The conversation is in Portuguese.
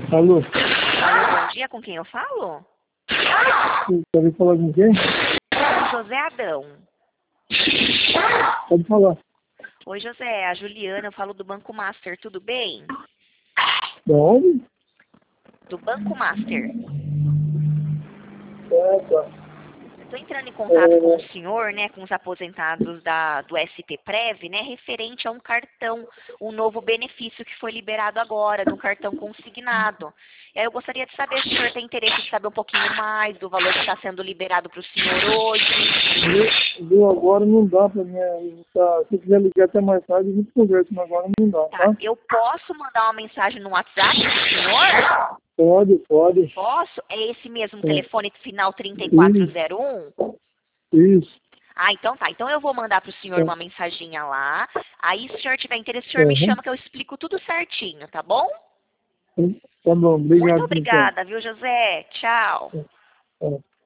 Alô? Alô, bom dia, com quem eu falo? Pode falar com quem? José Adão. Pode falar. Oi, José, a Juliana, eu falo do Banco Master, tudo bem? Da onde? Do Banco Master. Tá. Estou entrando em contato com o senhor, né, com os aposentados do SP Prev, né, referente a um cartão, um novo benefício que foi liberado agora, de um cartão consignado. E aí eu gostaria de saber se o senhor tem interesse de saber um pouquinho mais do valor que está sendo liberado para o senhor hoje. Viu, agora não dá pra mim. Tá, se quiser ligar até mais tarde, a gente conversa, mas agora não dá, Tá, tá? eu posso mandar uma mensagem no WhatsApp para o senhor? Pode. Posso? É esse mesmo É. telefone final 3401? Isso. Ah, então tá. Então eu vou mandar pro senhor Tá. uma mensaginha lá. Aí, se o senhor tiver interesse, o senhor me chama que eu explico tudo certinho, tá bom? Tá bom, Muito obrigado, então. obrigada, viu, José? Tchau. É.